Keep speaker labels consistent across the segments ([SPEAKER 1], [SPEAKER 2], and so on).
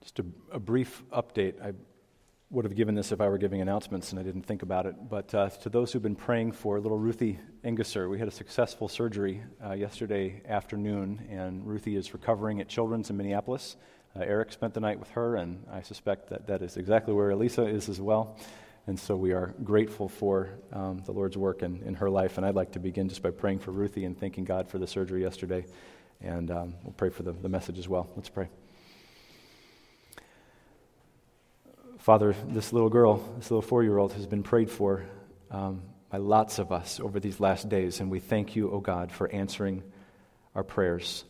[SPEAKER 1] Just a brief update. I would have given this if I were giving announcements and I didn't think about it. But to those who've been praying for little Ruthie Engesser, we had a successful surgery yesterday afternoon, and Ruthie is recovering at Children's in Minneapolis. Eric spent the night with her, and I suspect that is exactly where Elisa is as well. And so we are grateful for the Lord's work in her life. And I'd like to begin just by praying for Ruthie and thanking God for the surgery yesterday. And we'll pray for the message as well. Let's pray. Father, this little girl, this little 4-year-old has been prayed for by lots of us over these last days, and we thank you, O God, for answering our prayers.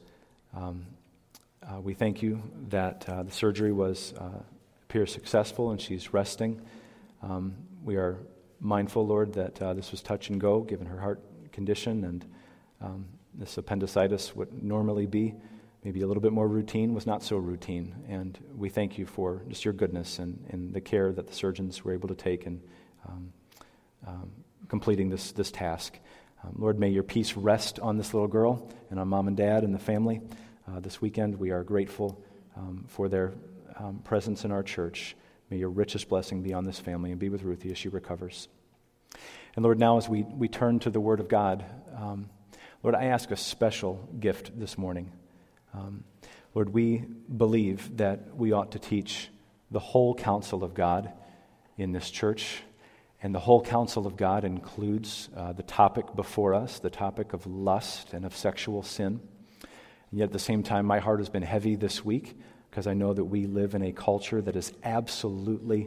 [SPEAKER 1] We thank you that the surgery appears successful and she's resting. We are mindful, Lord, that this was touch and go, given her heart condition, and this appendicitis would normally be maybe a little bit more routine, was not so routine. And we thank you for just your goodness and the care that the surgeons were able to take in completing this task. Lord, may your peace rest on this little girl and on Mom and Dad and the family. This weekend, we are grateful for their presence in our church. May your richest blessing be on this family and be with Ruthie as she recovers. And Lord, now as we turn to the Word of God, Lord, I ask a special gift this morning. Lord, we believe that we ought to teach the whole counsel of God in this church, and the whole counsel of God includes the topic before us, the topic of lust and of sexual sin. And yet at the same time, my heart has been heavy this week because I know that we live in a culture that is absolutely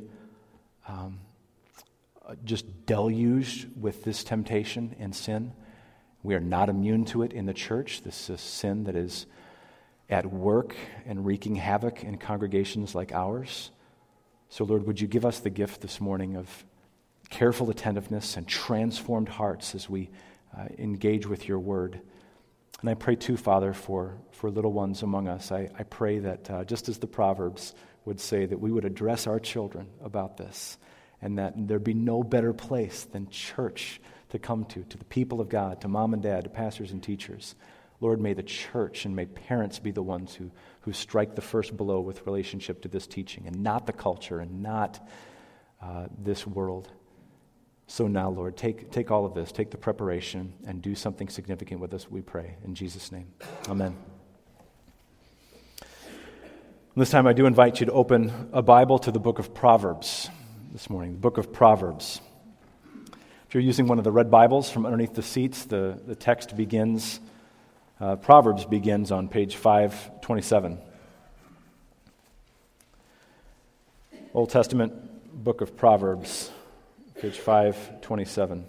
[SPEAKER 1] just deluged with this temptation and sin. We are not immune to it in the church. This is sin that is at work and wreaking havoc in congregations like ours. So, Lord, would you give us the gift this morning of careful attentiveness and transformed hearts as we engage with your word. And I pray too, Father, for little ones among us. I pray that just as the Proverbs would say, that we would address our children about this, and that there'd be no better place than church to come to the people of God, to mom and dad, to pastors and teachers. Lord, may the church and may parents be the ones who strike the first blow with relationship to this teaching, and not the culture and not this world. So now, Lord, take all of this, take the preparation, and do something significant with us, we pray. In Jesus' name, amen. This time I do invite you to open a Bible to the book of Proverbs this morning, the book of Proverbs. If you're using one of the red Bibles from underneath the seats, the text begins... Proverbs begins on page 527. Old Testament book of Proverbs, page 527.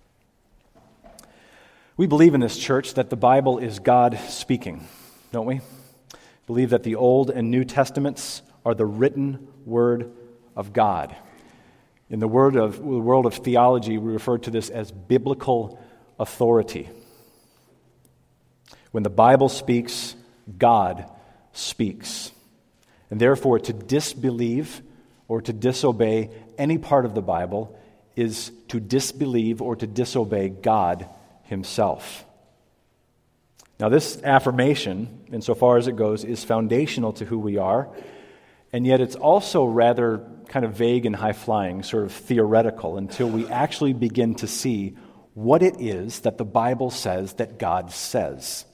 [SPEAKER 1] We believe in this church that the Bible is God speaking, don't we? Believe that the Old and New Testaments are the written word of God. In the world of theology, we refer to this as biblical authority. When the Bible speaks, God speaks. And therefore, to disbelieve or to disobey any part of the Bible is to disbelieve or to disobey God himself. Now, this affirmation, insofar as it goes, is foundational to who we are, and yet it's also rather kind of vague and high-flying, sort of theoretical, until we actually begin to see what it is that the Bible says that God says.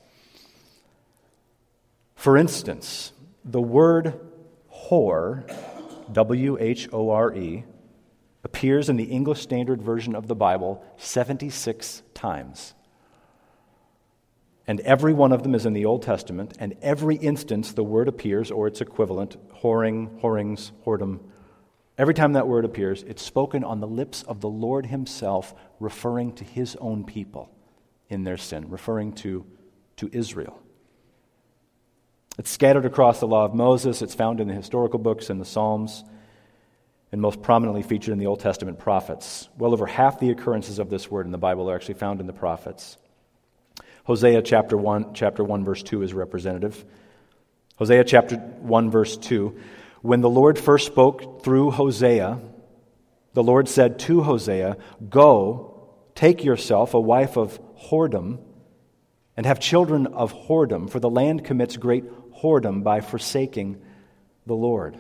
[SPEAKER 1] For instance, the word whore, W-H-O-R-E, appears in the English Standard Version of the Bible 76 times. And every one of them is in the Old Testament, and every instance the word appears, or its equivalent, whoring, whorings, whoredom, every time that word appears, it's spoken on the lips of the Lord himself, referring to his own people in their sin, referring to Israel. It's scattered across the law of Moses. It's found in the historical books and the Psalms, and most prominently featured in the Old Testament prophets. Well over half the occurrences of this word in the Bible are actually found in the prophets. Hosea chapter 1, verse 2 is representative. Hosea chapter 1, verse 2. When the Lord first spoke through Hosea, the Lord said to Hosea, "Go, take yourself a wife of whoredom, and have children of whoredom, for the land commits great whoredom by forsaking the Lord.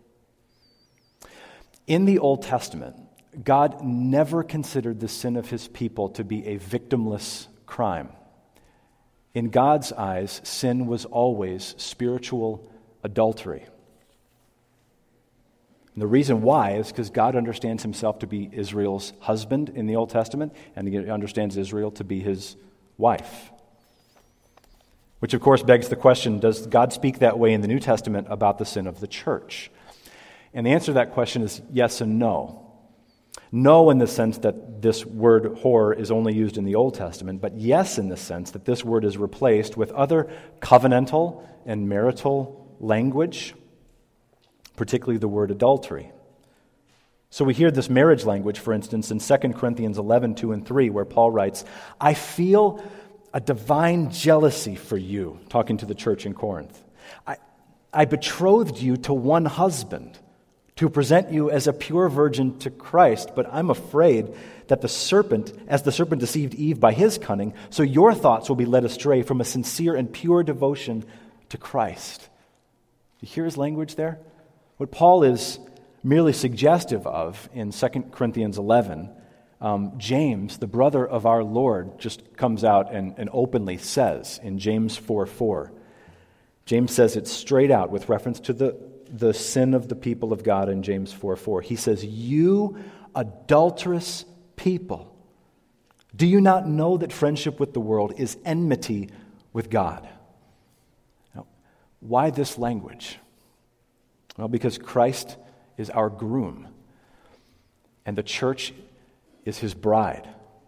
[SPEAKER 1] In the Old Testament, God never considered the sin of his people to be a victimless crime. In God's eyes, sin was always spiritual adultery. And the reason why is because God understands himself to be Israel's husband in the Old Testament, and he understands Israel to be his wife. Which, of course, begs the question, does God speak that way in the New Testament about the sin of the church? And the answer to that question is yes and no. No in the sense that this word whore is only used in the Old Testament, but yes in the sense that this word is replaced with other covenantal and marital language, particularly the word adultery. So we hear this marriage language, for instance, in 2 Corinthians 11, 2 and 3, where Paul writes, I feel a divine jealousy for you, talking to the church in Corinth. I betrothed you to one husband to present you as a pure virgin to Christ, but I'm afraid that the serpent deceived Eve by his cunning, so your thoughts will be led astray from a sincere and pure devotion to Christ. You hear his language there? What Paul is merely suggestive of in 2 Corinthians 11, James, the brother of our Lord, just comes out and openly says in James 4:4. James says it straight out with reference to the sin of the people of God in James 4:4. He says, you adulterous people, do you not know that friendship with the world is enmity with God? Now, why this language? Well, because Christ is our groom, and the church is his bride.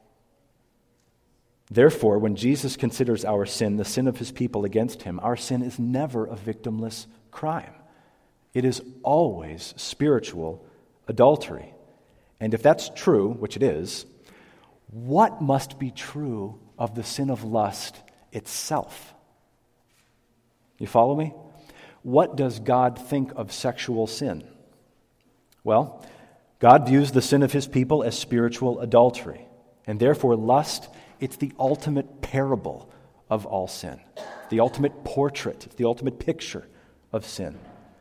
[SPEAKER 1] Therefore, when Jesus considers our sin, the sin of his people against him, our sin is never a victimless crime. It is always spiritual adultery. And if that's true, which it is, what must be true of the sin of lust itself? You follow me? What does God think of sexual sin? Well, God views the sin of his people as spiritual adultery. And therefore, lust, it's the ultimate parable of all sin. The ultimate portrait, the ultimate picture of sin.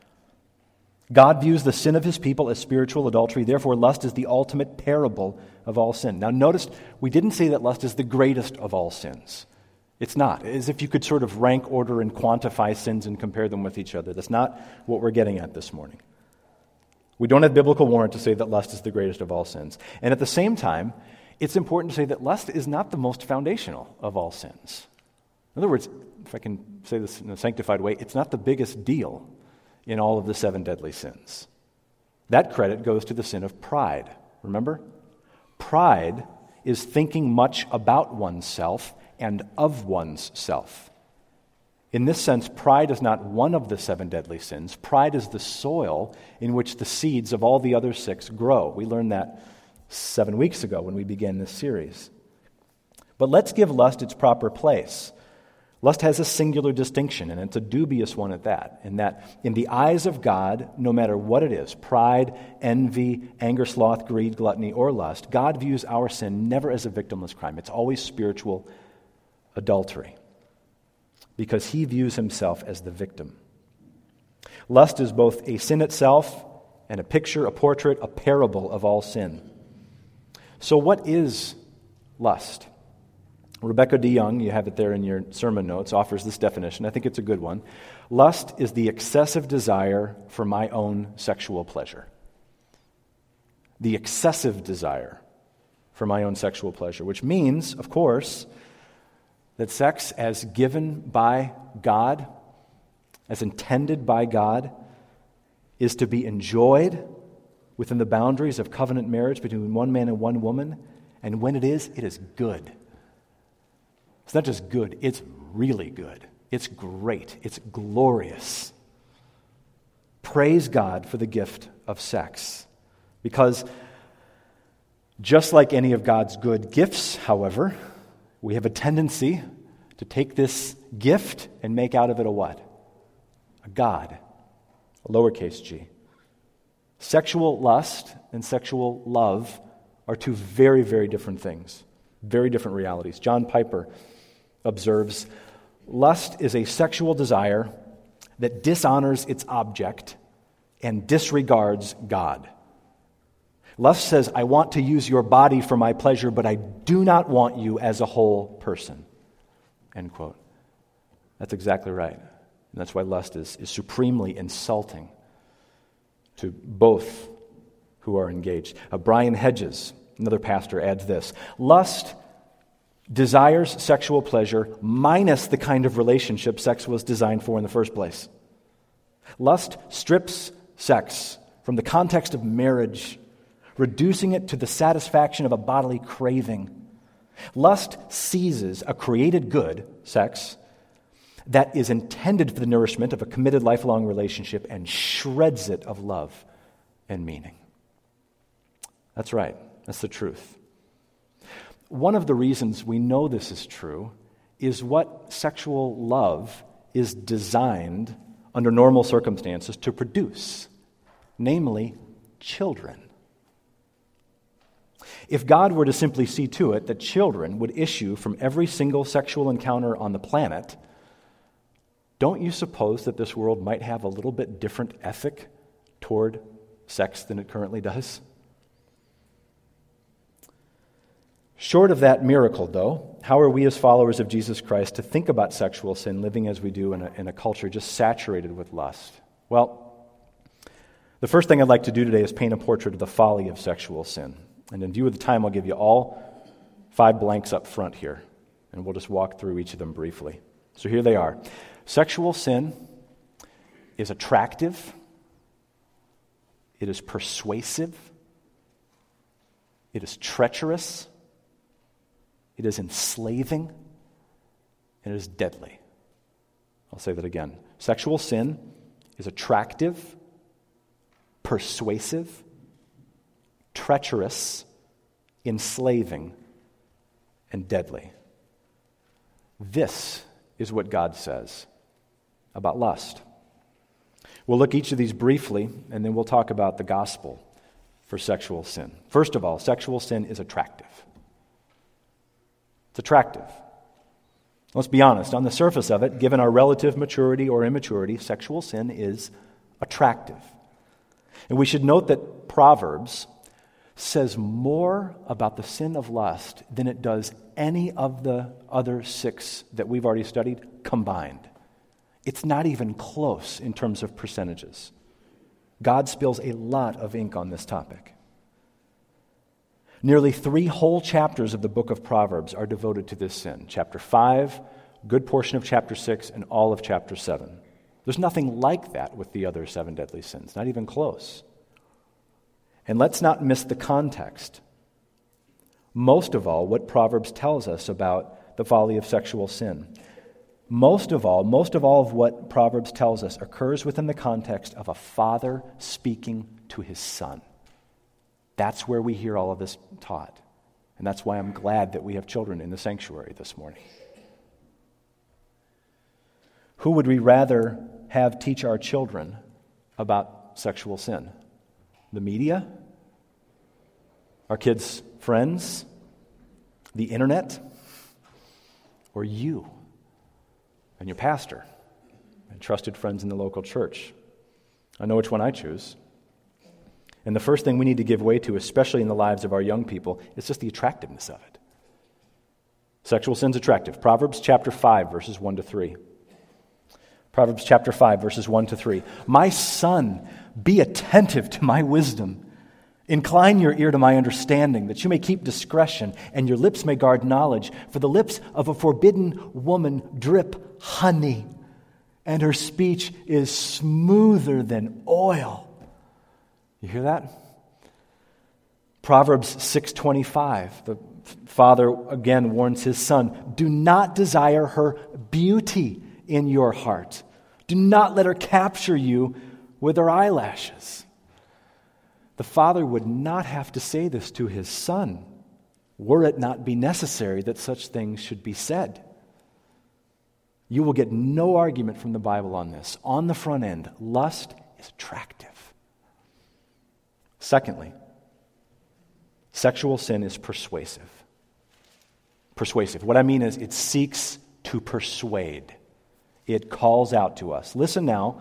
[SPEAKER 1] God views the sin of his people as spiritual adultery. Therefore, lust is the ultimate parable of all sin. Now, notice, we didn't say that lust is the greatest of all sins. It's not. As if you could sort of rank, order, and quantify sins and compare them with each other. That's not what we're getting at this morning. We don't have biblical warrant to say that lust is the greatest of all sins. And at the same time, it's important to say that lust is not the most foundational of all sins. In other words, if I can say this in a sanctified way, it's not the biggest deal in all of the 7 deadly sins. That credit goes to the sin of pride. Remember? Pride is thinking much about oneself and of one's self. In this sense, pride is not one of the 7 deadly sins. Pride is the soil in which the seeds of all the other 6 grow. We learned that 7 weeks ago when we began this series. But let's give lust its proper place. Lust has a singular distinction, and it's a dubious one at that, in that in the eyes of God, no matter what it is, pride, envy, anger, sloth, greed, gluttony, or lust, God views our sin never as a victimless crime. It's always spiritual adultery, because he views himself as the victim. Lust is both a sin itself and a picture, a portrait, a parable of all sin. So what is lust? Rebecca DeYoung, you have it there in your sermon notes, offers this definition. I think it's a good one. Lust is the excessive desire for my own sexual pleasure. The excessive desire for my own sexual pleasure, which means, of course, that sex as given by God, as intended by God, is to be enjoyed within the boundaries of covenant marriage between one man and one woman, and when it is good. It's not just good, it's really good. It's great. It's glorious. Praise God for the gift of sex. Because just like any of God's good gifts, however, we have a tendency to take this gift and make out of it a what? A god, a lowercase g. Sexual lust and sexual love are 2 very, very different things, very different realities. John Piper observes, lust is a sexual desire that dishonors its object and disregards God. Lust says, I want to use your body for my pleasure, but I do not want you as a whole person. End quote. That's exactly right. And that's why lust is supremely insulting to both who are engaged. Brian Hedges, another pastor, adds this: lust desires sexual pleasure minus the kind of relationship sex was designed for in the first place. Lust strips sex from the context of marriage, reducing it to the satisfaction of a bodily craving. Lust seizes a created good, sex, that is intended for the nourishment of a committed lifelong relationship and shreds it of love and meaning. That's right. That's the truth. One of the reasons we know this is true is what sexual love is designed under normal circumstances to produce, namely children. If God were to simply see to it that children would issue from every single sexual encounter on the planet, don't you suppose that this world might have a little bit different ethic toward sex than it currently does? Short of that miracle, though, how are we as followers of Jesus Christ to think about sexual sin living as we do in a culture just saturated with lust? Well, the first thing I'd like to do today is paint a portrait of the folly of sexual sin. And in view of the time, I'll give you all 5 blanks up front here, and we'll just walk through each of them briefly. So here they are. Sexual sin is attractive, it is persuasive, it is treacherous, it is enslaving, and it is deadly. I'll say that again. Sexual sin is attractive, persuasive, treacherous, enslaving, and deadly. This is what God says about lust. We'll look at each of these briefly, and then we'll talk about the gospel for sexual sin. First of all, sexual sin is attractive. It's attractive. Let's be honest. On the surface of it, given our relative maturity or immaturity, sexual sin is attractive. And we should note that Proverbs says more about the sin of lust than it does any of the other 6 that we've already studied combined. It's not even close in terms of percentages. God spills a lot of ink on this topic. Nearly 3 whole chapters of the book of Proverbs are devoted to this sin. Chapter 5, a good portion of chapter 6, and all of chapter 7. There's nothing like that with the other 7 deadly sins, not even close. And let's not miss the context. Most of all, what Proverbs tells us about the folly of sexual sin. Most of all of what Proverbs tells us occurs within the context of a father speaking to his son. That's where we hear all of this taught. And that's why I'm glad that we have children in the sanctuary this morning. Who would we rather have teach our children about sexual sin? The media? Our kids' friends? The internet? Or you and your pastor and trusted friends in the local church? I know which one I choose. And the first thing we need to give way to, especially in the lives of our young people, is just the attractiveness of it. Sexual sin's attractive. Proverbs chapter 5, verses 1 to 3. Proverbs chapter 5, verses 1 to 3. My son, be attentive to my wisdom. Incline your ear to my understanding, that you may keep discretion, and your lips may guard knowledge. For the lips of a forbidden woman drip honey, and her speech is smoother than oil. You hear that? Proverbs 6:25. The father again warns his son, do not desire her beauty in your heart. Do not let her capture you with her eyelashes. The father would not have to say this to his son, were it not be necessary that such things should be said. You will get no argument from the Bible on this. On the front end, lust is attractive. Secondly, sexual sin is persuasive. Persuasive. What I mean is it seeks to persuade. It calls out to us. Listen now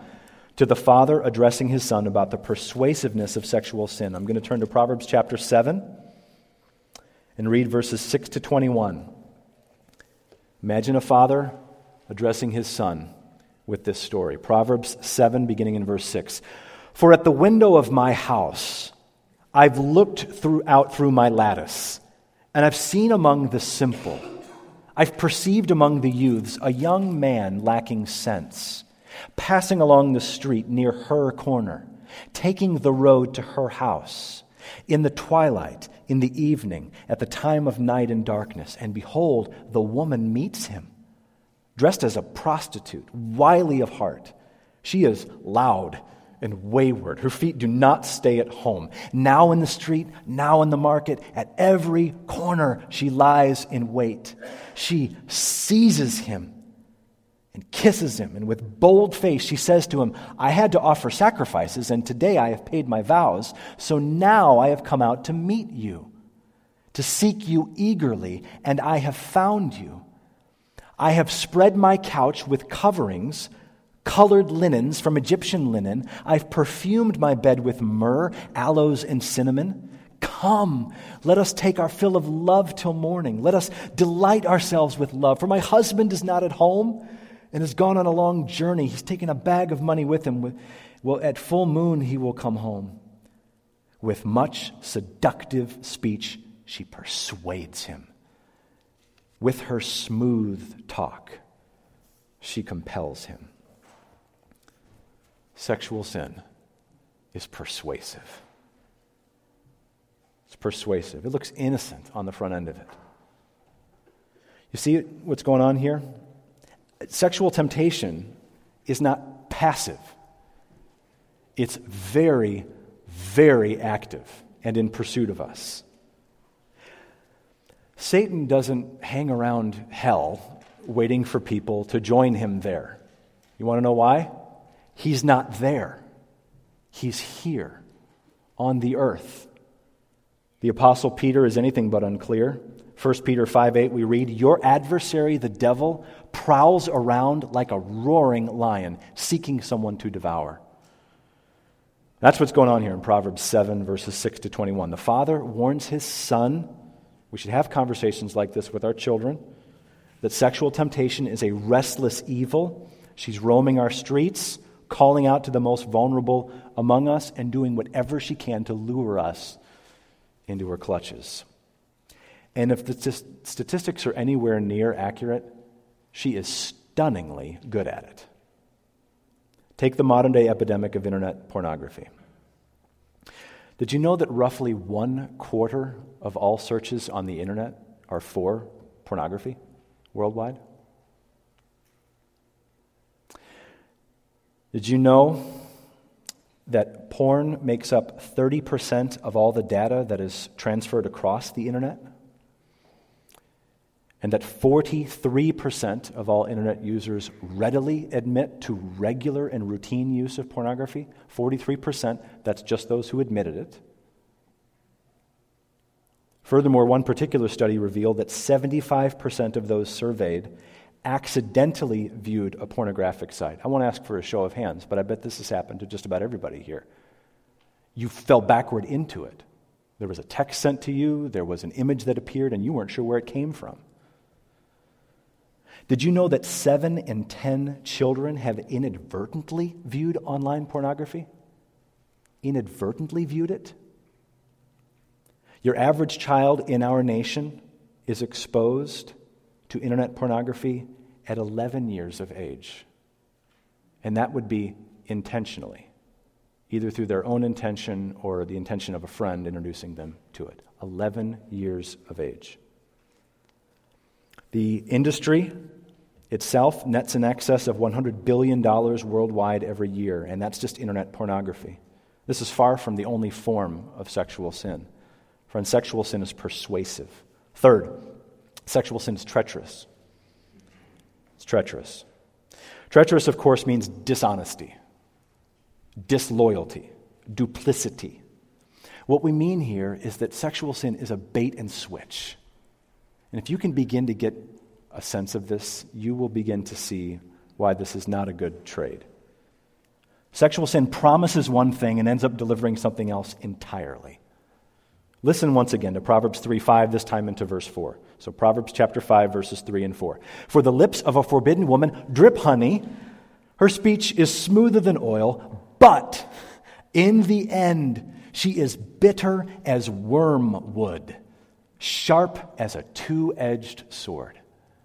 [SPEAKER 1] to the father addressing his son about the persuasiveness of sexual sin. I'm going to turn to Proverbs chapter 7 and read verses 6 to 21. Imagine a father addressing his son with this story. Proverbs 7, beginning in verse 6. For at the window of my house I've looked out through my lattice, and I've seen among the simple, I've perceived among the youths a young man lacking sense, passing along the street near her corner, taking the road to her house, in the twilight, in the evening, at the time of night and darkness. And behold, the woman meets him, dressed as a prostitute, wily of heart. She is loud and wayward. Her feet do not stay at home. Now in the street, now in the market, at every corner she lies in wait. She seizes him and kisses him, and with bold face she says to him, I had to offer sacrifices, and today I have paid my vows, so now I have come out to meet you, to seek you eagerly, and I have found you. I have spread my couch with coverings, colored linens from Egyptian linen. I've perfumed my bed with myrrh, aloes, and cinnamon. Come, let us take our fill of love till morning. Let us delight ourselves with love. For my husband is not at home and has gone on a long journey. He's taken a bag of money with him. Well, at full moon he will come home. With much seductive speech, she persuades him. With her smooth talk, she compels him. Sexual sin is persuasive. It's persuasive. It looks innocent on the front end of it. You see what's going on here? Sexual temptation is not passive. It's very, very active and in pursuit of us. Satan doesn't hang around hell waiting for people to join him there. You want to know why? He's not there. He's here on the earth. The Apostle Peter is anything but unclear. 1 Peter 5:8 we read, your adversary, the devil, prowls around like a roaring lion, seeking someone to devour. That's what's going on here in Proverbs 7, verses 6 to 21. The father warns his son, we should have conversations like this with our children, that sexual temptation is a restless evil. She's roaming our streets, calling out to the most vulnerable among us, and doing whatever she can to lure us into her clutches. And if the statistics are anywhere near accurate, she is stunningly good at it. Take the modern-day epidemic of internet pornography. Did you know that roughly 1/4 of all searches on the internet are for pornography worldwide? Did you know that porn makes up 30% of all the data that is transferred across the internet? And that 43% of all internet users readily admit to regular and routine use of pornography? 43%, that's just those who admitted it. Furthermore, one particular study revealed that 75% of those surveyed accidentally viewed a pornographic site. I won't ask for a show of hands, but I bet this has happened to just about everybody here. You fell backward into it. There was a text sent to you, there was an image that appeared, and you weren't sure where it came from. Did you know that 7 in 10 children have inadvertently viewed online pornography? Inadvertently viewed it? Your average child in our nation is exposed to internet pornography at 11 years of age. And that would be intentionally, either through their own intention or the intention of a friend introducing them to it. 11 years of age. The industry itself nets in excess of $100 billion worldwide every year, and that's just internet pornography. This is far from the only form of sexual sin. Friends, sexual sin is persuasive. Third, sexual sin is treacherous. It's treacherous. Treacherous, of course, means dishonesty, disloyalty, duplicity. What we mean here is that sexual sin is a bait and switch. And if you can begin to get a sense of this, you will begin to see why this is not a good trade. Sexual sin promises one thing and ends up delivering something else entirely. Listen once again to Proverbs 3:5, this time into verse 4. So Proverbs chapter 5, verses 3 and 4. For the lips of a forbidden woman drip honey. Her speech is smoother than oil, but in the end she is bitter as wormwood, sharp as a two-edged sword.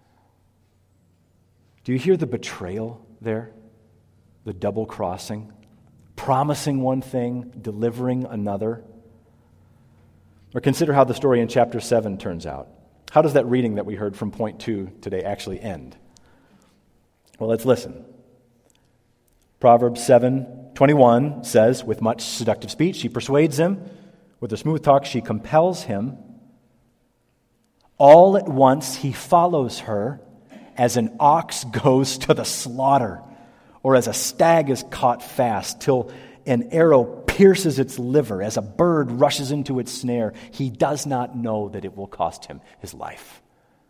[SPEAKER 1] Do you hear the betrayal there? The double crossing? Promising one thing, delivering another? Or consider how the story in chapter 7 turns out. How does that reading that we heard from point 2 today actually end? Well, let's listen. Proverbs 7:21 says, with much seductive speech, she persuades him. With a smooth talk, she compels him. All at once, he follows her as an ox goes to the slaughter, or as a stag is caught fast, till an arrow pierces its liver, as a bird rushes into its snare. He does not know that it will cost him his life.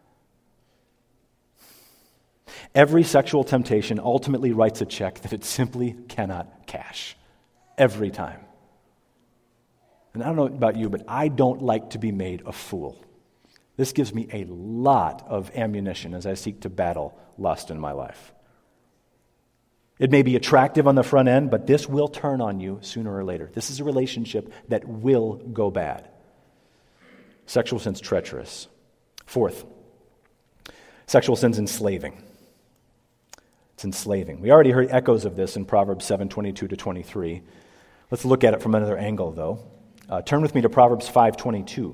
[SPEAKER 1] Every sexual temptation ultimately writes a check that it simply cannot cash. Every time. And I don't know about you, but I don't like to be made a fool. This gives me a lot of ammunition as I seek to battle lust in my life. It may be attractive on the front end, but this will turn on you sooner or later. This is a relationship that will go bad. Sexual sin's treacherous. Fourth, sexual sin's enslaving. It's enslaving. We already heard echoes of this in Proverbs 7:22-23. Let's look at it from another angle, though. Turn with me to Proverbs 5:22.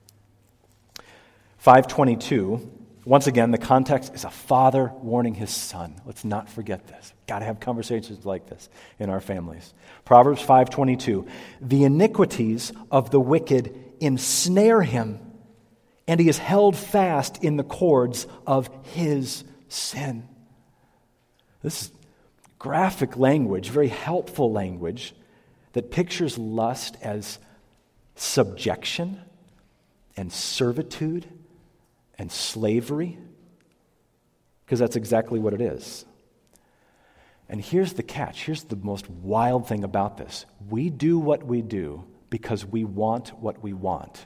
[SPEAKER 1] 5:22. Once again, the context is a father warning his son. Let's not forget this. Got to have conversations like this in our families. Proverbs 5:22. The iniquities of the wicked ensnare him, and he is held fast in the cords of his sin. This is graphic language, very helpful language that pictures lust as subjection and servitude and slavery, because that's exactly what it is. And here's the catch. Here's the most wild thing about this. We do what we do because we want what we want.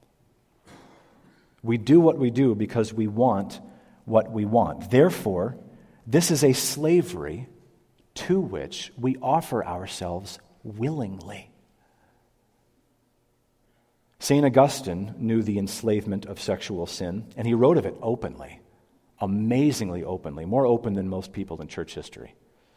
[SPEAKER 1] We do what we do because we want what we want. Therefore, this is a slavery to which we offer ourselves willingly. St. Augustine knew the enslavement of sexual sin, and he wrote of it openly, amazingly openly, more open than most people in church history.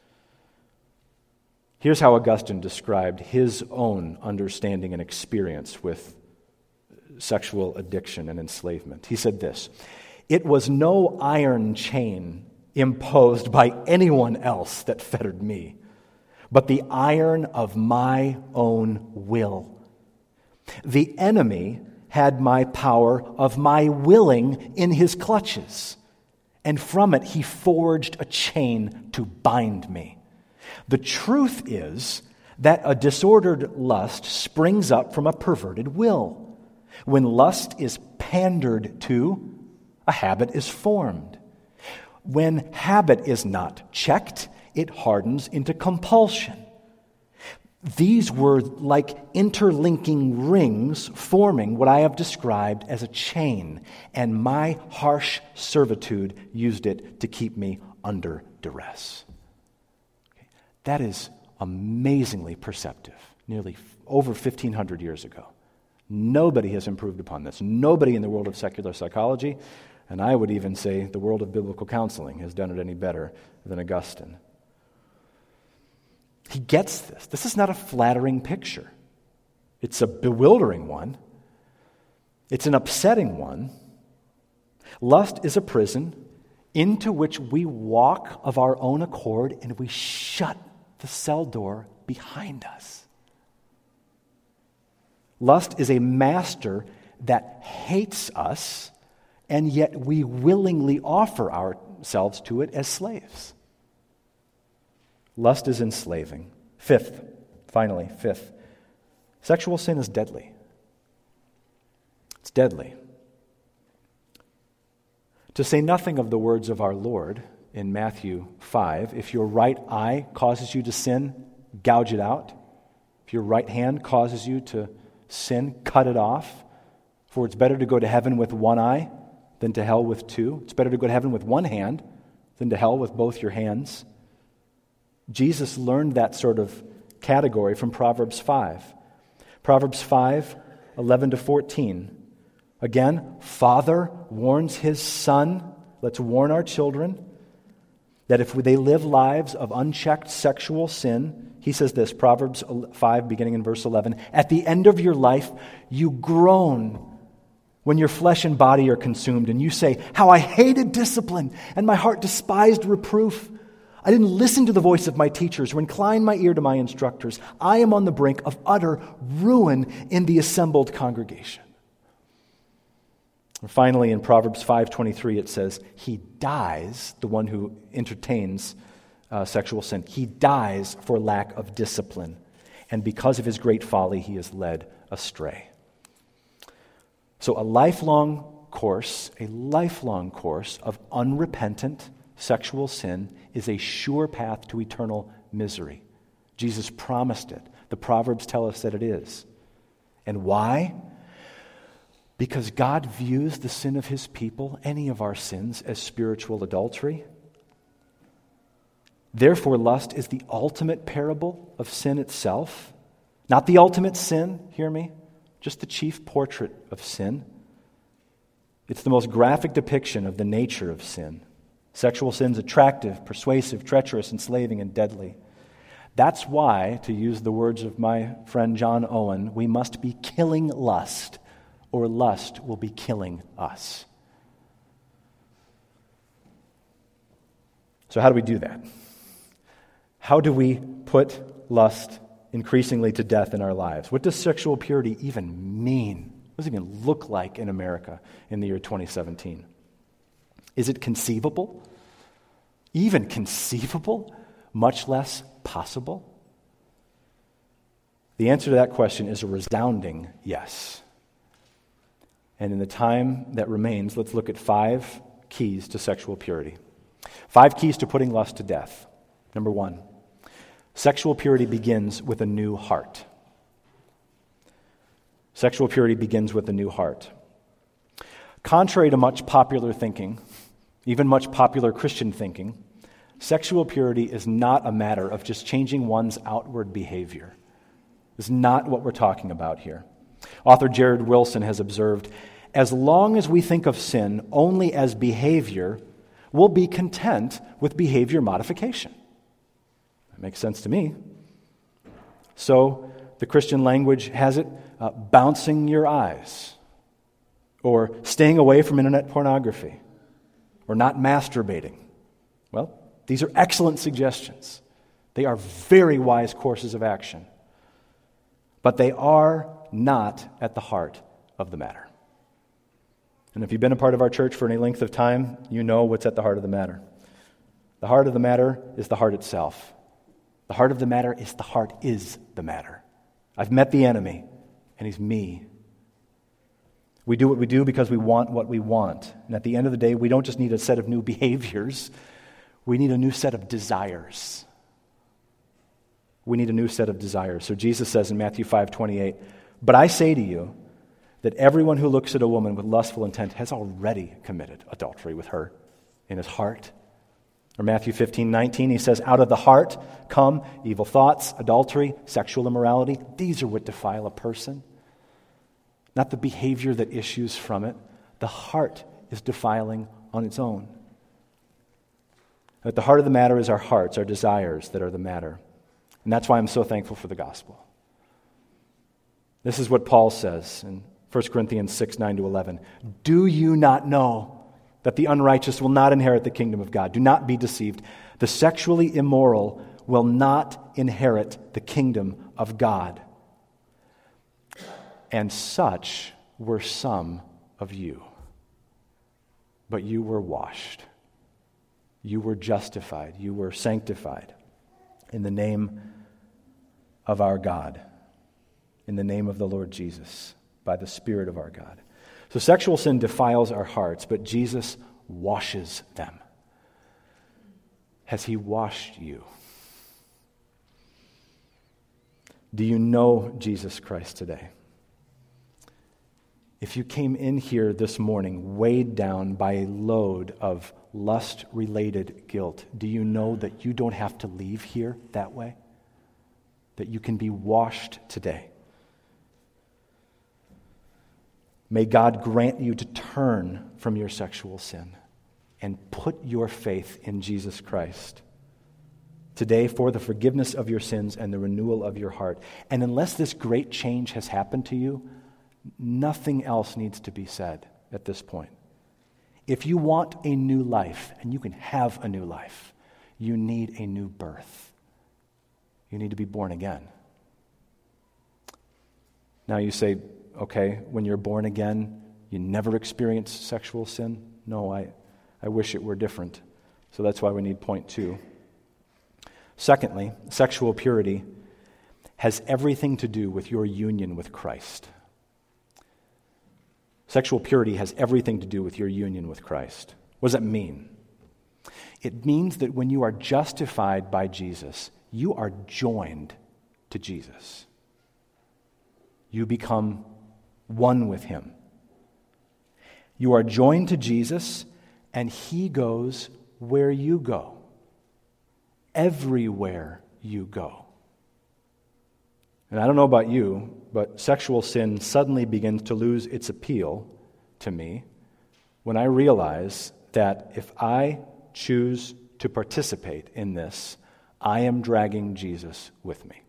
[SPEAKER 1] Here's how Augustine described his own understanding and experience with sexual addiction and enslavement. He said this: "It was no iron chain imposed by anyone else that fettered me, but the iron of my own will. The enemy had my power of my willing in his clutches, and from it he forged a chain to bind me. The truth is that a disordered lust springs up from a perverted will. When lust is pandered to, a habit is formed. When habit is not checked, it hardens into compulsion. These were like interlinking rings forming what I have described as a chain, and my harsh servitude used it to keep me under duress." Okay. That is amazingly perceptive, nearly over 1,500 years ago. Nobody has improved upon this. Nobody in the world of secular psychology, and I would even say the world of biblical counseling, has done it any better than Augustine. He gets this. This is not a flattering picture. It's a bewildering one. It's an upsetting one. Lust is a prison into which we walk of our own accord, and we shut the cell door behind us. Lust is a master that hates us, and yet we willingly offer ourselves to it as slaves. Lust is enslaving. Fifth, sexual sin is deadly. It's deadly. To say nothing of the words of our Lord in Matthew 5, if your right eye causes you to sin, gouge it out. If your right hand causes you to sin, cut it off. For it's better to go to heaven with one eye than to hell with two. It's better to go to heaven with one hand than to hell with both your hands. Jesus learned that sort of category from Proverbs 5. Proverbs 5, 11 to 14. Again, father warns his son, let's warn our children, that if they live lives of unchecked sexual sin, he says this, Proverbs 5, beginning in verse 11, at the end of your life, you groan when your flesh and body are consumed, and you say, how I hated discipline, and my heart despised reproof. I didn't listen to the voice of my teachers or incline my ear to my instructors. I am on the brink of utter ruin in the assembled congregation. And finally, in Proverbs 5:23, it says, he dies, the one who entertains sexual sin, he dies for lack of discipline. And because of his great folly, he is led astray. So a lifelong course of unrepentant sexual sin is a sure path to eternal misery. Jesus promised it. The Proverbs tell us that it is. And why? Because God views the sin of his people, any of our sins, as spiritual adultery. Therefore, lust is the ultimate parable of sin itself. Not the ultimate sin, hear me, just the chief portrait of sin. It's the most graphic depiction of the nature of sin. Sexual sin's attractive, persuasive, treacherous, enslaving, and deadly. That's why, to use the words of my friend John Owen, we must be killing lust, or lust will be killing us. So how do we do that? How do we put lust increasingly to death in our lives? What does sexual purity even mean? What does it even look like in America in the year 2017? Is it conceivable? Even conceivable? Much less possible? The answer to that question is a resounding yes. And in the time that remains, let's look at 5 keys to sexual purity. 5 keys to putting lust to death. Number 1, sexual purity begins with a new heart. Sexual purity begins with a new heart. Contrary to much popular thinking, even much popular Christian thinking, sexual purity is not a matter of just changing one's outward behavior. It's not what we're talking about here. Author Jared Wilson has observed, as long as we think of sin only as behavior, we'll be content with behavior modification. That makes sense to me. So, the Christian language has it, bouncing your eyes, or staying away from internet pornography, or not masturbating. Well, these are excellent suggestions. They are very wise courses of action. But they are not at the heart of the matter. And if you've been a part of our church for any length of time, you know what's at the heart of the matter. The heart of the matter is the heart itself. The heart of the matter is the heart is the matter. I've met the enemy, and he's me. We do what we do because we want what we want. And at the end of the day, we don't just need a set of new behaviors. We need a new set of desires. We need a new set of desires. So Jesus says in Matthew 5:28, but I say to you that everyone who looks at a woman with lustful intent has already committed adultery with her in his heart. Or Matthew 15:19, he says, out of the heart come evil thoughts, adultery, sexual immorality. These are what defile a person. Not the behavior that issues from it. The heart is defiling on its own. At the heart of the matter is our hearts, our desires that are the matter. And that's why I'm so thankful for the gospel. This is what Paul says in 1 Corinthians 6:9-11. Do you not know that the unrighteous will not inherit the kingdom of God? Do not be deceived. The sexually immoral will not inherit the kingdom of God. And such were some of you. But you were washed. You were justified. You were sanctified in the name of our God, in the name of the Lord Jesus, by the Spirit of our God. So sexual sin defiles our hearts, but Jesus washes them. Has he washed you? Do you know Jesus Christ today? If you came in here this morning weighed down by a load of lust-related guilt, do you know that you don't have to leave here that way? That you can be washed today? May God grant you to turn from your sexual sin and put your faith in Jesus Christ today for the forgiveness of your sins and the renewal of your heart. And unless this great change has happened to you, nothing else needs to be said at this point. If you want a new life, and you can have a new life, you need a new birth. You need to be born again. Now you say, okay, when you're born again, you never experience sexual sin? No, I wish it were different. So that's why we need point 2. Secondly, sexual purity has everything to do with your union with Christ. Sexual purity has everything to do with your union with Christ. What does that mean? It means that when you are justified by Jesus, you are joined to Jesus. You become one with him. You are joined to Jesus, and he goes where you go. Everywhere you go. And I don't know about you, but sexual sin suddenly begins to lose its appeal to me when I realize that if I choose to participate in this, I am dragging Jesus with me.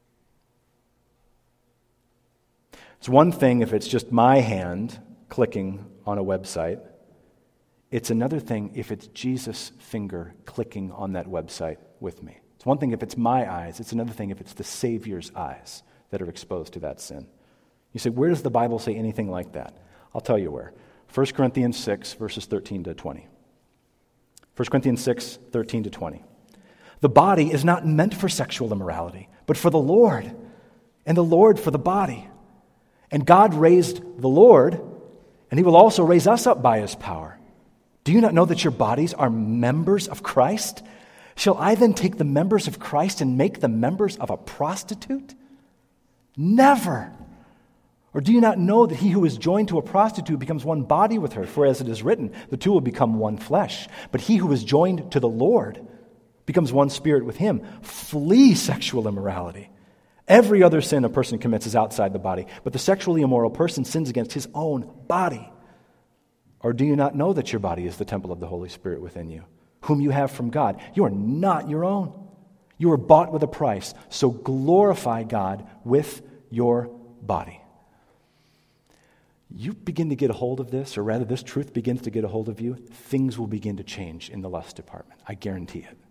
[SPEAKER 1] It's one thing if it's just my hand clicking on a website. It's another thing if it's Jesus' finger clicking on that website with me. It's one thing if it's my eyes. It's another thing if it's the Savior's eyes that are exposed to that sin. You say, where does the Bible say anything like that? I'll tell you where. 1 Corinthians 6, verses 13 to 20. 1 Corinthians 6, 13 to 20. The body is not meant for sexual immorality, but for the Lord, and the Lord for the body. And God raised the Lord, and he will also raise us up by his power. Do you not know that your bodies are members of Christ? Shall I then take the members of Christ and make them members of a prostitute? Never. Or do you not know that he who is joined to a prostitute becomes one body with her? For as it is written, the two will become one flesh. But he who is joined to the Lord becomes one spirit with him. Flee sexual immorality. Every other sin a person commits is outside the body, but the sexually immoral person sins against his own body. Or do you not know that your body is the temple of the Holy Spirit within you, whom you have from God? You are not your own. You were bought with a price, so glorify God with your body. You begin to get a hold of this, or rather this truth begins to get a hold of you, things will begin to change in the lust department. I guarantee it.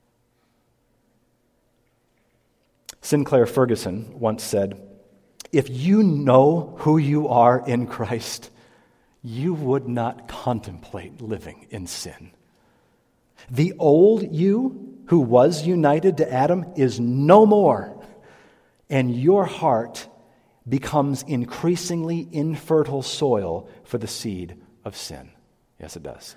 [SPEAKER 1] Sinclair Ferguson once said, if you know who you are in Christ, you would not contemplate living in sin. The old you who was united to Adam is no more, and your heart becomes increasingly infertile soil for the seed of sin. Yes, it does.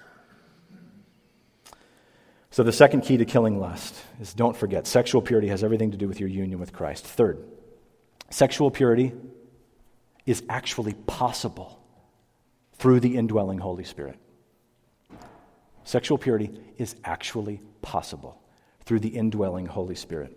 [SPEAKER 1] So the second key to killing lust is, don't forget, sexual purity has everything to do with your union with Christ. Third, sexual purity is actually possible through the indwelling Holy Spirit. Sexual purity is actually possible through the indwelling Holy Spirit.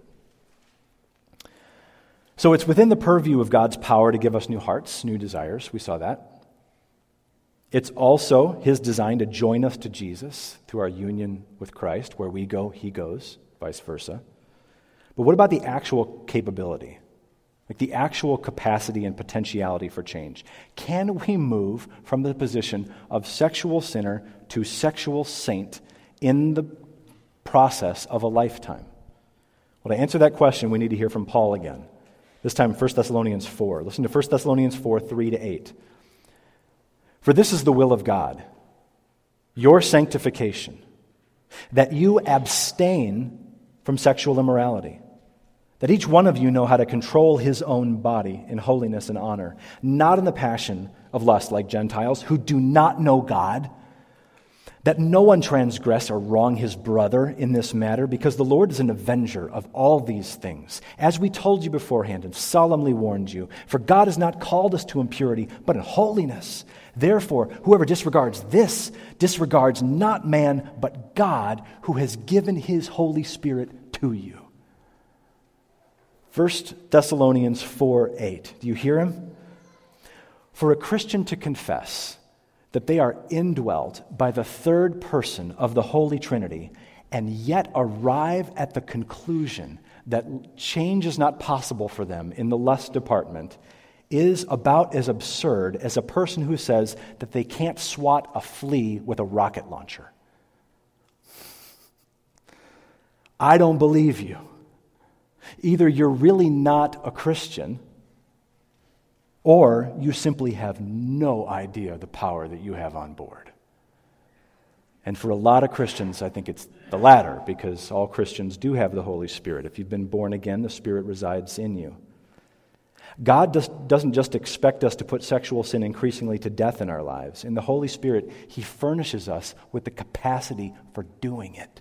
[SPEAKER 1] So it's within the purview of God's power to give us new hearts, new desires. We saw that. It's also his design to join us to Jesus through our union with Christ. Where we go, he goes, vice versa. But what about the actual capability? Like the actual capacity and potentiality for change? Can we move from the position of sexual sinner to sexual saint in the process of a lifetime? Well, to answer that question, we need to hear from Paul again. This time, 1 Thessalonians 4. Listen to 1 Thessalonians 4, 3 to 8. For this is the will of God, your sanctification, that you abstain from sexual immorality, that each one of you know how to control his own body in holiness and honor, not in the passion of lust like Gentiles who do not know God, that no one transgress or wrong his brother in this matter, because the Lord is an avenger of all these things, as we told you beforehand and solemnly warned you. For God has not called us to impurity, but in holiness. Therefore, whoever disregards this disregards not man, but God, who has given his Holy Spirit to you. 1 Thessalonians 4:8. Do you hear him? For a Christian to confess that they are indwelt by the third person of the Holy Trinity, and yet arrive at the conclusion that change is not possible for them in the lust department, is about as absurd as a person who says that they can't swat a flea with a rocket launcher. I don't believe you. Either you're really not a Christian, or you simply have no idea the power that you have on board. And for a lot of Christians, I think it's the latter, because all Christians do have the Holy Spirit. If you've been born again, the Spirit resides in you. God doesn't just expect us to put sexual sin increasingly to death in our lives. In the Holy Spirit, he furnishes us with the capacity for doing it.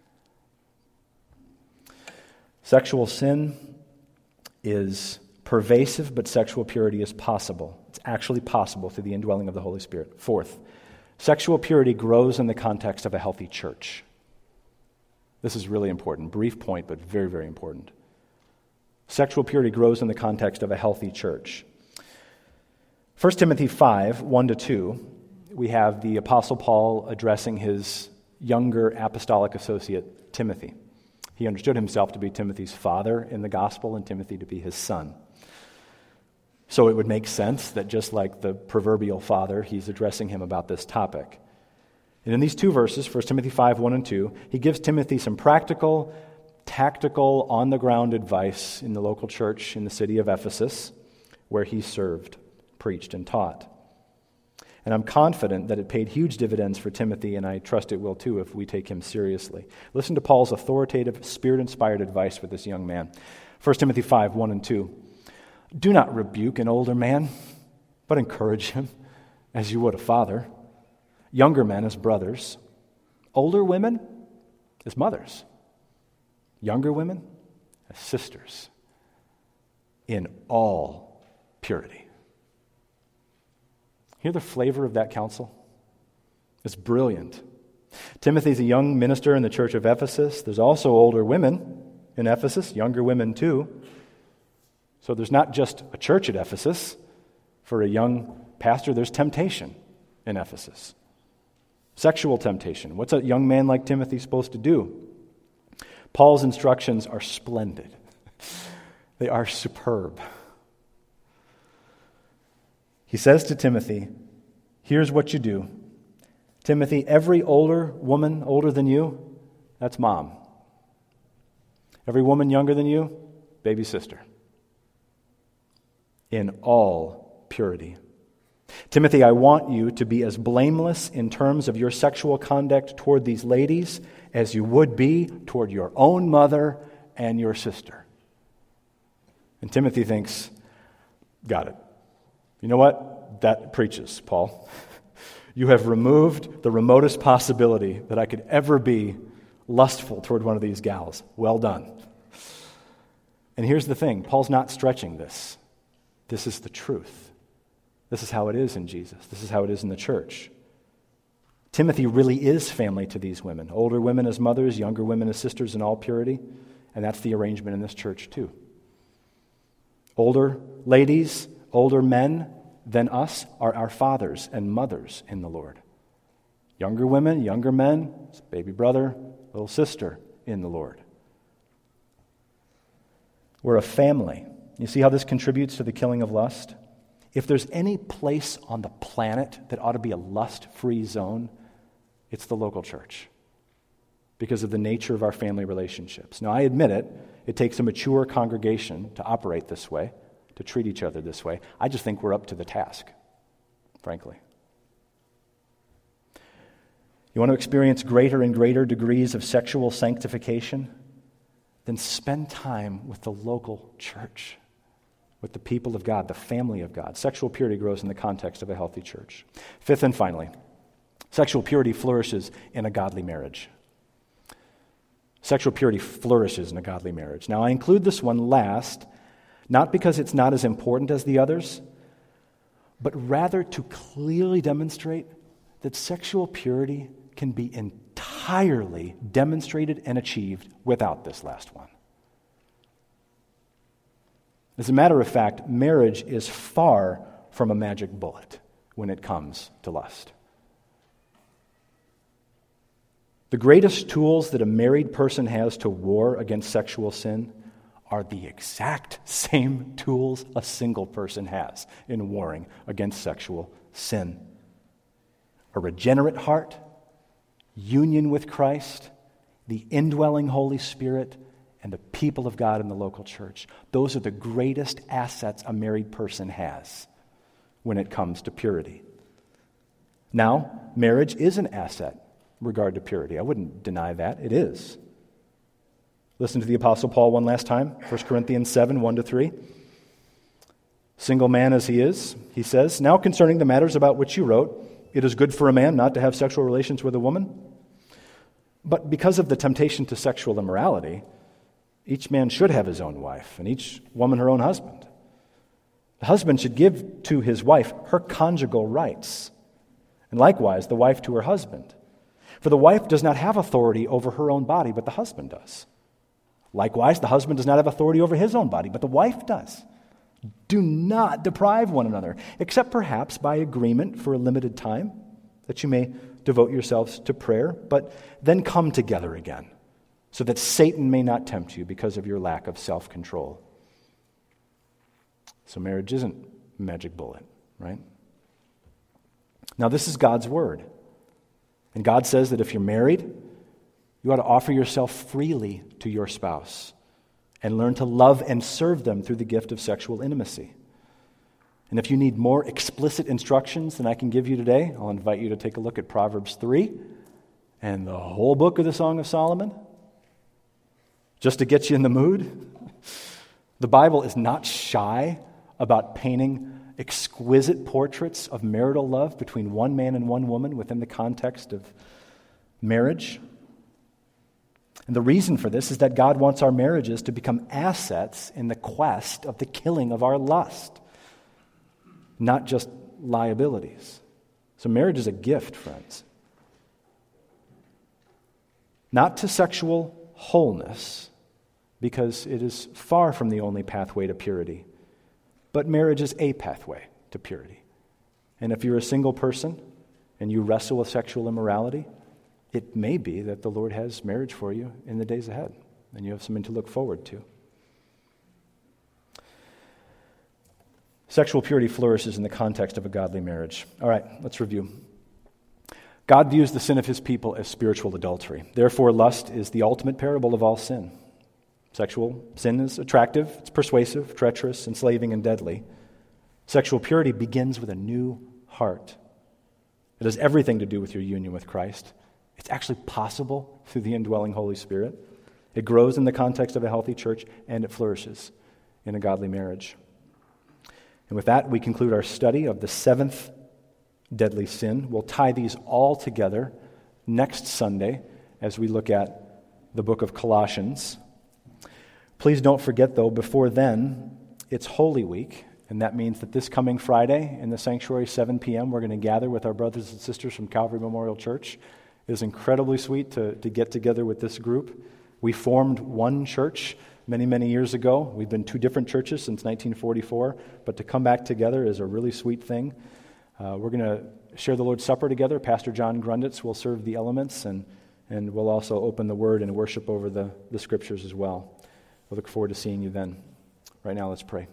[SPEAKER 1] Sexual sin is pervasive, but sexual purity is possible. It's actually possible through the indwelling of the Holy Spirit. Fourth, sexual purity grows in the context of a healthy church. This is really important. Brief point, but very, very important. Sexual purity grows in the context of a healthy church. 1 Timothy 5, 1-2, we have the Apostle Paul addressing his younger apostolic associate, Timothy. He understood himself to be Timothy's father in the gospel and Timothy to be his son. So it would make sense that just like the proverbial father, he's addressing him about this topic. And in these two verses, 1 Timothy 5, 1 and 2, he gives Timothy some practical, tactical, on-the-ground advice in the local church in the city of Ephesus, where he served, preached, and taught. And I'm confident that it paid huge dividends for Timothy, and I trust it will too if we take him seriously. Listen to Paul's authoritative, Spirit-inspired advice for this young man. 1 Timothy 5, 1 and 2. Do not rebuke an older man, but encourage him as you would a father. Younger men as brothers. Older women as mothers. Younger women as sisters. In all purity. Hear the flavor of that counsel? It's brilliant. Timothy's a young minister in the church of Ephesus. There's also older women in Ephesus, younger women too. So there's not just a church at Ephesus. For a young pastor, there's temptation in Ephesus. Sexual temptation. What's a young man like Timothy supposed to do? Paul's instructions are splendid. They are superb. He says to Timothy, here's what you do. Timothy, every older woman older than you, that's mom. Every woman younger than you, baby sister. In all purity. Timothy, I want you to be as blameless in terms of your sexual conduct toward these ladies as you would be toward your own mother and your sister. And Timothy thinks, got it. You know what? That preaches, Paul. You have removed the remotest possibility that I could ever be lustful toward one of these gals. Well done. And here's the thing. Paul's not stretching this. This is the truth. This is how it is in Jesus. This is how it is in the church. Timothy really is family to these women. Older women as mothers, younger women as sisters in all purity. And that's the arrangement in this church too. Older ladies, older men than us are our fathers and mothers in the Lord. Younger women, younger men, baby brother, little sister in the Lord. We're a family. You see how this contributes to the killing of lust? If there's any place on the planet that ought to be a lust-free zone, it's the local church because of the nature of our family relationships. Now, I admit it. It takes a mature congregation to operate this way, to treat each other this way. I just think we're up to the task, frankly. You want to experience greater and greater degrees of sexual sanctification? Then spend time with the local church, with the people of God, the family of God. Sexual purity grows in the context of a healthy church. Fifth and finally, Sexual purity flourishes in a godly marriage. Sexual purity flourishes in a godly marriage. Now, I include this one last, not because it's not as important as the others, but rather to clearly demonstrate that sexual purity can be entirely demonstrated and achieved without this last one. As a matter of fact, marriage is far from a magic bullet when it comes to lust. The greatest tools that a married person has to war against sexual sin are the exact same tools a single person has in warring against sexual sin. A regenerate heart, union with Christ, the indwelling Holy Spirit, and the people of God in the local church. Those are the greatest assets a married person has when it comes to purity. Now, marriage is an asset in regard to purity. I wouldn't deny that. It is. Listen to the Apostle Paul one last time, 1 Corinthians 7, 1-3. Single man as he is, he says, "Now concerning the matters about which you wrote, it is good for a man not to have sexual relations with a woman. But because of the temptation to sexual immorality, each man should have his own wife, and each woman her own husband. The husband should give to his wife her conjugal rights, and likewise the wife to her husband. For the wife does not have authority over her own body, but the husband does. Likewise, the husband does not have authority over his own body, but the wife does. Do not deprive one another, except perhaps by agreement for a limited time, that you may devote yourselves to prayer, but then come together again, so that Satan may not tempt you because of your lack of self-control." So marriage isn't a magic bullet, right? Now, this is God's word. And God says that if you're married, you ought to offer yourself freely to your spouse and learn to love and serve them through the gift of sexual intimacy. And if you need more explicit instructions than I can give you today, I'll invite you to take a look at Proverbs 3 and the whole book of the Song of Solomon, just to get you in the mood. The Bible is not shy about painting exquisite portraits of marital love between one man and one woman within the context of marriage. And the reason for this is that God wants our marriages to become assets in the quest of the killing of our lust, not just liabilities. So marriage is a gift, friends. Not to sexual wholeness, because it is far from the only pathway to purity, but marriage is a pathway to purity. And if you're a single person and you wrestle with sexual immorality, it may be that the Lord has marriage for you in the days ahead, and you have something to look forward to. Sexual purity flourishes in the context of a godly marriage. All right, let's review. God views the sin of his people as spiritual adultery. Therefore, lust is the ultimate parable of all sin. Sexual sin is attractive, it's persuasive, treacherous, enslaving, and deadly. Sexual purity begins with a new heart. It has everything to do with your union with Christ. It's actually possible through the indwelling Holy Spirit. It grows in the context of a healthy church, and it flourishes in a godly marriage. And with that, we conclude our study of the seventh deadly sin. We'll tie these all together next Sunday as we look at the book of Colossians. Please don't forget, though, before then, it's Holy Week, and that means that this coming Friday in the sanctuary, 7 p.m., we're going to gather with our brothers and sisters from Calvary Memorial Church. It is incredibly sweet to get together with this group. We formed one church many, many years ago. We've been two different churches since 1944, but to come back together is a really sweet thing. We're going to share the Lord's Supper together. Pastor John Grunditz will serve the elements, and we'll also open the Word and worship over the Scriptures as well. We'll look forward to seeing you then. Right now, let's pray.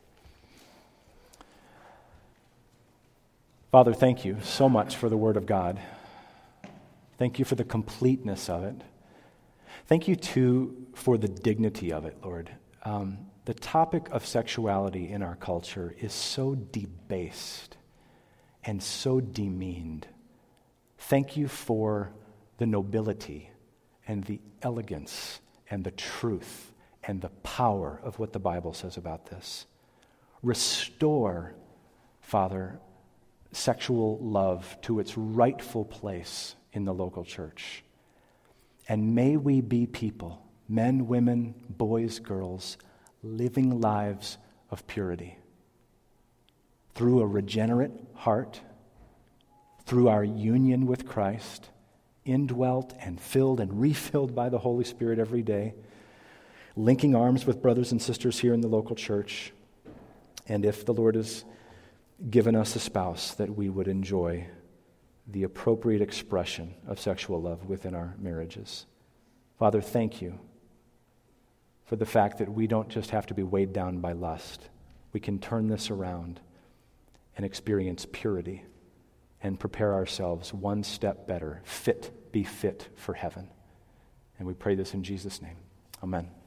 [SPEAKER 1] Father, thank you so much for the Word of God. Thank you for the completeness of it. Thank you, too, for the dignity of it, Lord. The topic of sexuality in our culture is so debased and so demeaned. Thank you for the nobility and the elegance and the truth and the power of what the Bible says about this. Restore, Father, sexual love to its rightful place in the local church. And may we be people, men, women, boys, girls, living lives of purity through a regenerate heart, through our union with Christ, indwelt and filled and refilled by the Holy Spirit every day, linking arms with brothers and sisters here in the local church, and if the Lord has given us a spouse, that we would enjoy the appropriate expression of sexual love within our marriages. Father, thank you for the fact that we don't just have to be weighed down by lust. We can turn this around and experience purity and prepare ourselves one step better, be fit for heaven. And we pray this in Jesus' name. Amen.